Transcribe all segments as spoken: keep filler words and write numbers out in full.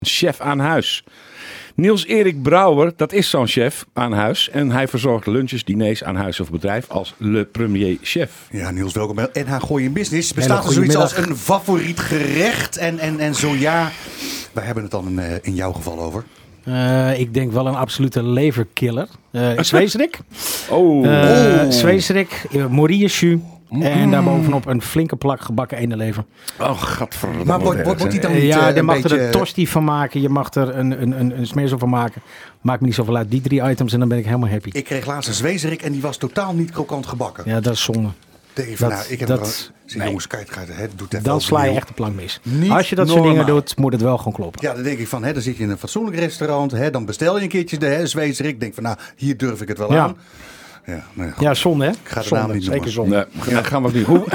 chef aan huis. Niels-Erik Brouwer, dat is zo'n chef aan huis. En hij verzorgt lunches, diners aan huis of bedrijf als le premier chef. Ja, Niels, welkom bij N H Gooi in Business. Bestaat er zoiets als een favoriet gerecht? En, en, en zo ja, waar hebben we het dan in, in jouw geval over? Uh, ik denk wel een absolute leverkiller. Uh, Zweesrik. Oh. Uh, oh. Zweesrik, uh, Morierjus. Mm. En daarbovenop een flinke plak gebakken eendenlever. Oh, gadverdamme. Maar wordt, wordt, wordt die dan niet Ja, uh, je mag beetje... er een tosti van maken. Je mag er een, een, een, een smeersel van maken. Maakt me niet zoveel uit. Die drie items en dan ben ik helemaal happy. Ik kreeg laatst een Zweesrik en die was totaal niet krokant gebakken. Ja, dat is zonde. Even, dat, nou, ik heb dat, er zeg, nee. jongens, kijk, het doet even dan sla je echt de plank mis. Niet Als je dat normaal. soort dingen doet, moet het wel gewoon kloppen. Ja, dan denk ik van, hè, dan zit je in een fatsoenlijk restaurant. Hè, dan bestel je een keertje de hè, Zweesrik. Denk van, nou, hier durf ik het wel ja. aan. Ja, nou ja, ja, zonde hè? Ik ga de zonde, naam niet zeker zonde. Nee, ja. gaan we niet. Hoe,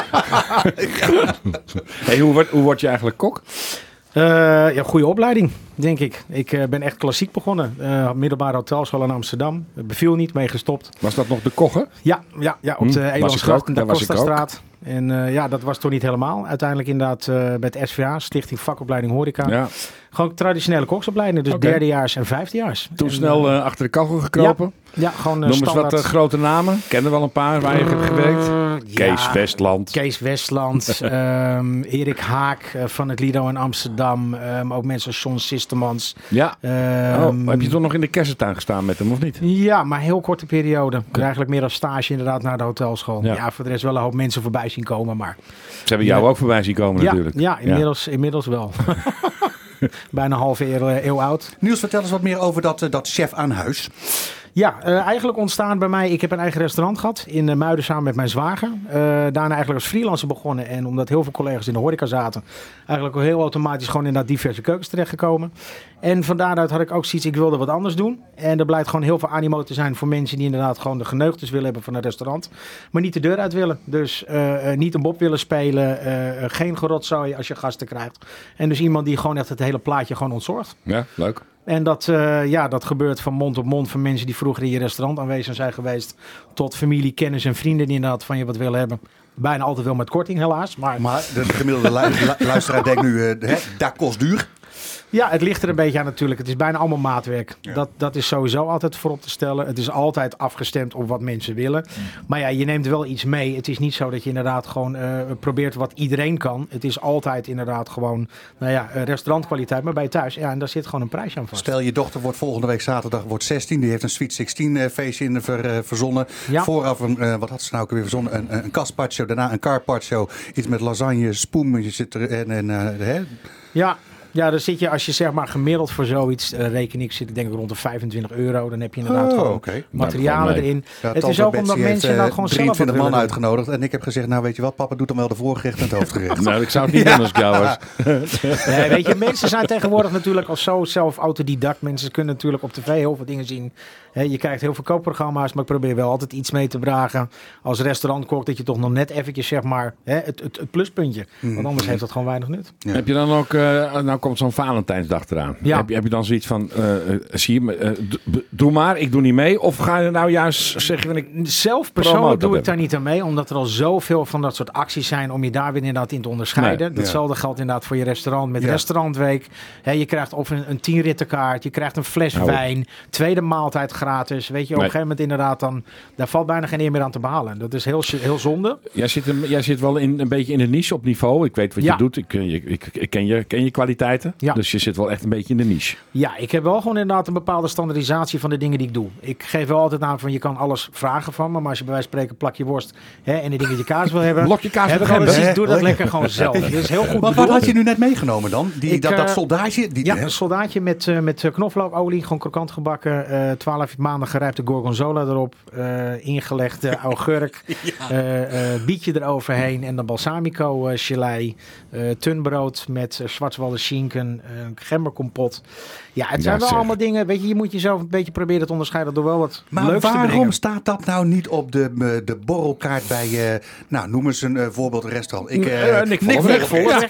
hey, hoe, word, hoe word je eigenlijk kok? Uh, ja, goede opleiding, denk ik. Ik uh, ben echt klassiek begonnen. Uh, middelbare hotelschool in Amsterdam. Het beviel niet, mee gestopt. Was dat nog de Kogge? Ja, ja, ja op de hm, Elandsgracht en de Costastraat. En uh, ja, dat was toch niet helemaal. Uiteindelijk inderdaad uh, bij het S V A, Stichting Vakopleiding Horeca. Ja. Gewoon traditionele koksopleidingen, dus okay. derdejaars en vijfdejaars. Toen en, snel uh, achter de kachel gekropen? Ja, ja gewoon uh, Noem standaard. eens wat uh, grote namen. Ik ken er wel een paar waar je uh, hebt gewerkt. Kees ja, Westland. Kees Westland. um, Erik Haak uh, van het Lido in Amsterdam. Um, ook mensen als John Sistemans. Ja. Um, oh, heb je toch nog in de kersentuin gestaan met hem of niet? Ja, maar heel korte periode. Okay. Eigenlijk meer als stage inderdaad naar de hotelschool. Ja. ja, voor de rest wel een hoop mensen voorbij zien komen. Maar ze hebben jou ja. ook voorbij zien komen ja, natuurlijk. Ja, inmiddels, ja. inmiddels wel. Bijna een halve eeuw, eeuw oud. Niels, vertel eens wat meer over dat, uh, dat chef aan huis. Ja, uh, eigenlijk ontstaan bij mij... Ik heb een eigen restaurant gehad in uh, Muiden samen met mijn zwager. Uh, daarna eigenlijk als freelancer begonnen. En omdat heel veel collega's in de horeca zaten... eigenlijk heel automatisch gewoon in dat diverse keukens terechtgekomen. En van daaruit had ik ook zoiets, ik wilde wat anders doen. En er blijkt gewoon heel veel animo te zijn voor mensen... die inderdaad gewoon de geneugtes willen hebben van een restaurant. Maar niet de deur uit willen. Dus uh, uh, niet een bob willen spelen. Uh, geen gerotzooi als je gasten krijgt. En dus iemand die gewoon echt het hele plaatje gewoon ontzorgt. Ja, leuk. En dat, uh, ja, dat gebeurt van mond op mond van mensen die vroeger in je restaurant aanwezig zijn geweest. Tot familie, kennis en vrienden die inderdaad van je wat willen hebben. Bijna altijd wel met korting helaas. Maar, maar de gemiddelde lu- luisteraar denkt nu, uh, hè, dat kost duur. Ja, het ligt er een beetje aan natuurlijk. Het is bijna allemaal maatwerk. Ja. Dat, dat is sowieso altijd voorop te stellen. Het is altijd afgestemd op wat mensen willen. Mm. Maar ja, je neemt wel iets mee. Het is niet zo dat je inderdaad gewoon uh, probeert wat iedereen kan. Het is altijd inderdaad gewoon, nou ja, restaurantkwaliteit. Maar bij je thuis, ja, en daar zit gewoon een prijsje aan vast. Stel, je dochter wordt volgende week zaterdag wordt zestien. Die heeft een Sweet zestien uh, feestje in ver, uh, verzonnen. Ja. Vooraf een, uh, wat had ze nou ook weer verzonnen? Een, een carpaccio, daarna een carpaccio. Iets met lasagne, spoem. Je zit er en... en uh, hè? Ja. Ja, dan zit je, als je zeg maar gemiddeld voor zoiets, uh, reken ik, zit ik denk ik rond de vijfentwintig euro. Dan heb je inderdaad oh, gewoon okay. materialen nou, erin. Ja, het is ook Betsy omdat mensen uh, nou gewoon zelf drieëntwintig man uitgenodigd. En ik heb gezegd, nou weet je wat, papa doet dan wel de voorgerecht en het hoofdgerecht. Nou, ik zou het niet ja. doen als ik jou was. Nee, weet je, mensen zijn tegenwoordig natuurlijk al zo zelf autodidact. Mensen kunnen natuurlijk op tv heel veel dingen zien. He, je krijgt heel veel kookprogramma's, maar ik probeer wel altijd iets mee te dragen. Als restaurantkok, dat je toch nog net eventjes, zeg maar, he, het, het, het pluspuntje. Mm. Want anders heeft dat gewoon weinig nut. Ja. Heb je dan ook, uh, nou komt zo'n Valentijnsdag eraan. Ja. Heb, je, heb je dan zoiets van, uh, zie je, uh, d- doe maar, ik doe niet mee. Of ga je nou juist zeggen, van, ik zelf persoonlijk doe ik daar niet aan mee. Omdat er al zoveel van dat soort acties zijn om je daar weer inderdaad in te onderscheiden. Nee. Datzelfde ja. geldt inderdaad voor je restaurant met ja. restaurantweek. He, je krijgt of een, een tien rittenkaart, je krijgt een fles nou. wijn, tweede maaltijd gratis. Weet je, op nee. een gegeven moment inderdaad dan, daar valt bijna geen eer meer aan te behalen. Dat is heel, heel zonde. Jij zit, een, jij zit wel in, een beetje in de niche op niveau. Ik weet wat ja. je doet. Ik, ik, ik, ik ken, je, ken je kwaliteiten. Ja. Dus je zit wel echt een beetje in de niche. Ja, ik heb wel gewoon inderdaad een bepaalde standaardisatie van de dingen die ik doe. Ik geef wel altijd aan van je kan alles vragen van me. Maar als je bij wijze van spreken plak je worst hè, en die dingen je kaas wil hebben. Blok je kaas heb hebben. Precies, doe dat lekker gewoon zelf. Dat is heel goed. Maar wat had je nu net meegenomen dan? Die, ik, dat, dat soldaatje? Die, ja, een soldaatje met, uh, met knoflookolie. Gewoon krokant gebakken. Uh, twaalf maanden gerijpte gorgonzola erop. Uh, ingelegde augurk. ja. uh, uh, bietje eroverheen. En dan balsamico uh, gelei. Uh, tunbrood met uh, Schwarzwälder schinken. Uh, gemberkompot. Ja, het zijn ja, wel zeg. allemaal dingen. Weet je, je moet jezelf een beetje proberen te onderscheiden door wel wat maar leuks te brengen. Maar waarom staat dat nou niet op de, de borrelkaart bij, uh, nou noem eens een uh, voorbeeld restaurant. Ik, uh, uh, Nick Vollert.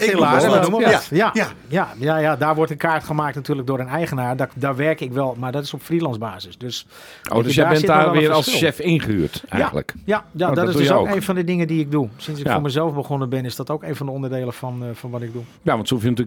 Ja, ja, ja, ja, ja, ja, daar wordt een kaart gemaakt natuurlijk door een eigenaar. Daar, daar werk ik wel, maar dat is op freelance basis. Dus, oh, dus jij bent daar weer als chef ingehuurd eigenlijk? Ja, ja, ja oh, dat, dat is dus ook, ook een van de dingen die ik doe. Sinds ik ja. voor mezelf begonnen ben, is dat ook een van de onderdelen van, uh, van wat ik doe. Ja, want ze hoeven natuurlijk jou niet aan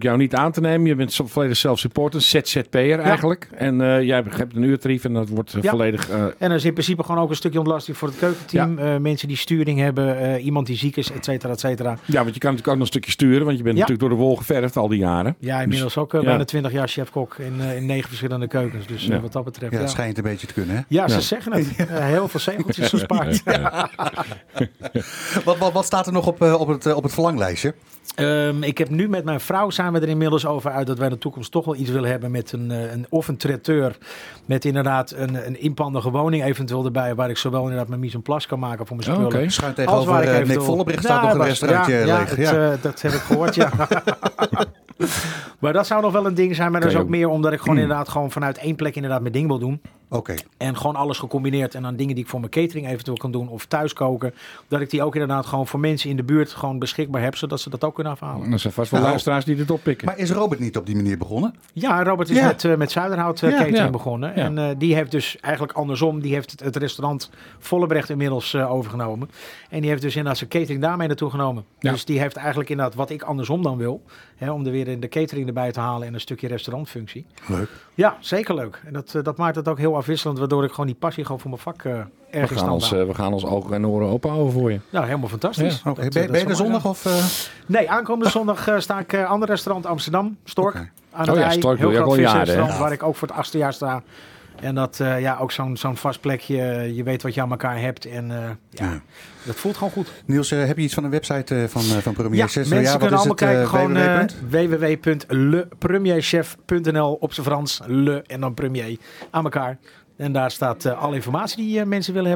aan te nemen. Je bent volledig self-supporter, Z Z P'er eigenlijk. Ja. En uh, jij hebt een uurtarief en dat wordt uh, ja. volledig... Uh... En er is in principe gewoon ook een stukje ontlasting voor het keukenteam. Ja. Uh, mensen die sturing hebben, uh, iemand die ziek is, et cetera, et cetera. Ja, want je kan natuurlijk ook nog een stukje sturen, want je bent ja. natuurlijk door de wol geverfd al die jaren. Ja, inmiddels dus, ook uh, ja. bijna twintig jaar chef-kok in, uh, in negen verschillende keukens. Dus uh, ja. wat dat betreft... Ja, ja, het schijnt een beetje te kunnen, hè? Ja, ze ja. zeggen het. Uh, heel veel zegeltjes gespaard. Ja. Ja. wat, wat, wat staat er nog op, uh, op, het, uh, op het verlanglijstje? Um, ik heb nu met mijn vrouw zijn we er inmiddels over uit dat wij in de toekomst toch wel iets willen hebben met een, een of een traiteur met inderdaad een, een inpandige woning eventueel erbij, waar ik zowel inderdaad mijn mise en place kan maken voor mijn spullen. Oh, okay. Schuin tegenover uh, Nick Vollebrecht staat ja, nog een restaurantje ja, leeg. Ja, het, uh, dat heb ik gehoord, ja. Maar dat zou nog wel een ding zijn, maar dat is ook meer omdat ik gewoon mm. inderdaad gewoon vanuit één plek inderdaad mijn ding wil doen. Oké. Okay. En gewoon alles gecombineerd en dan dingen die ik voor mijn catering eventueel kan doen of thuis koken. Dat ik die ook inderdaad gewoon voor mensen in de buurt gewoon beschikbaar heb, zodat ze dat ook kunnen afhalen. Er zijn vast wel nou, luisteraars die dit oppikken. Maar is Robert niet op die manier begonnen? Ja, Robert is ja. met, uh, met Zuiderhout uh, ja, catering ja. begonnen. Ja. En uh, die heeft dus eigenlijk andersom, die heeft het, het restaurant Vollebrecht inmiddels uh, overgenomen. En die heeft dus inderdaad zijn catering daarmee naartoe genomen. Ja. Dus die heeft eigenlijk inderdaad wat ik andersom dan wil. Hè, om er weer in de catering erbij te halen en een stukje restaurantfunctie. Leuk. Ja, zeker leuk. En dat, uh, dat maakt het ook heel afwisselend, waardoor ik gewoon die passie gewoon voor mijn vak uh, ergens we gaan ons, uh, we gaan ons ogen en oren open houden voor je. Nou, helemaal fantastisch. Ja. Okay. Dat, ben, uh, ben je er zondag of? Uh... Nee, aankomende zondag uh, sta ik uh, ander restaurant Amsterdam, Stork. Okay. Aan het oh ja, ei, Stork heel wil je groot al jaren, ja. waar ik ook voor het achtste jaar sta. En dat, uh, ja, ook zo'n zo'n vast plekje. Je weet wat je aan elkaar hebt. En uh, ja, ja, dat voelt gewoon goed. Niels, uh, heb je iets van een website uh, van, uh, van Premier ja, Chef? Mensen ja, kunnen allemaal het, kijken. Uh, gewoon uh, w w w w w w punt le premierchef punt n l op z'n Frans. Le en dan premier aan elkaar. En daar staat uh, alle informatie die uh, mensen willen hebben.